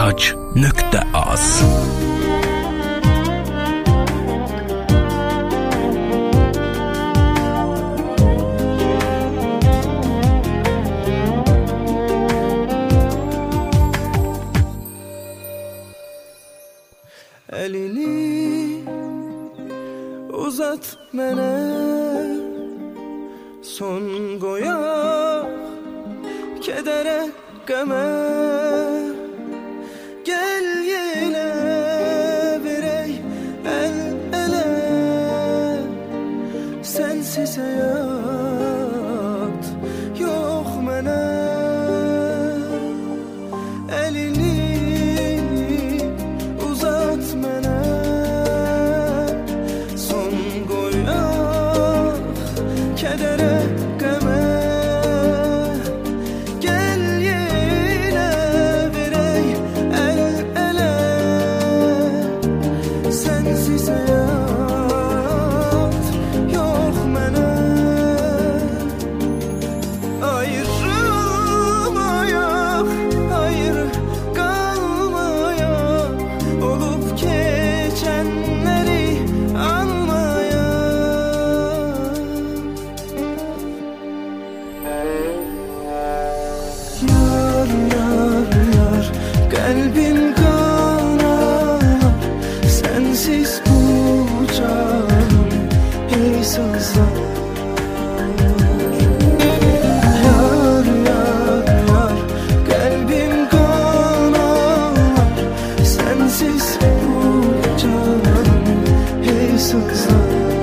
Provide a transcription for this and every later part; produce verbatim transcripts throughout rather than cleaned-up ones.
tac nokta az. Elini uzat mənə, son qoyaq kədərə, qəmə. Gəl yenə verək əl-ələ, sənsiz həyat yox mənə. Elini uzat mənə, son qoyaq kədərə, qəmə. Gəl yenə verək əl-ələ, sənsiz həyat yox mənə. Ayrılmayaq, ayrı qalmayaq, olub keçənləri anmayaq. Yar, yar, yar, qəlbim qanar, sənsiz bu canım ey sazlar. Yar, yar, yar, qəlbim qanar, sənsiz bu canım ey sazlar.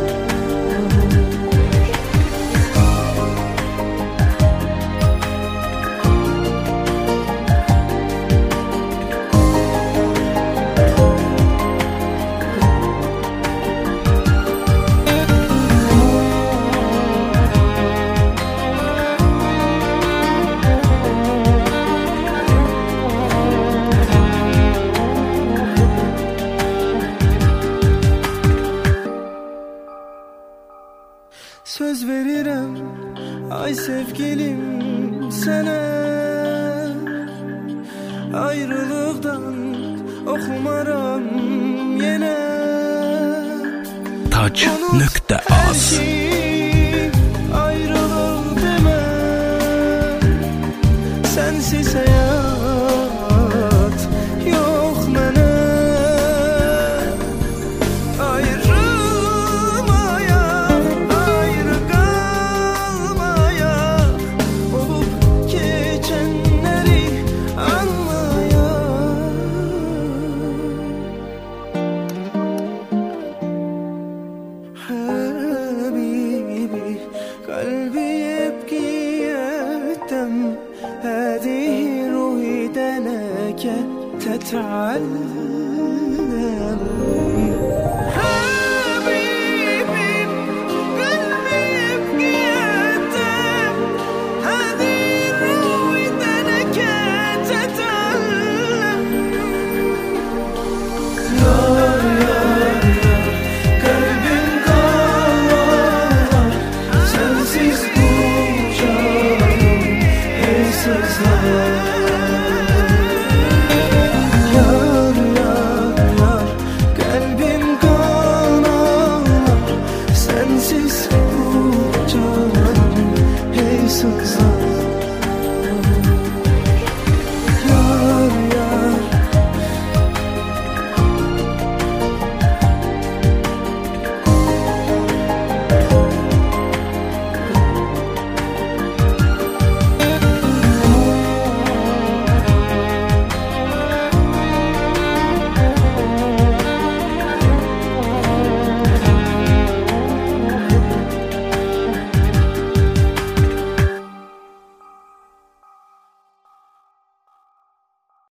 Söz verirəm, ay sevgilim sənə, ayrılıqdan oxumaram yenə. tac nokta az. Ayrılıq demə, sənsiz həyat yox mənə. Ayrılmayaq, ayrı qalmayaq, olub keçənləri anlayaq. Habibi, qalbi yebki yəddəm, هذه روحي دناك تتعلم.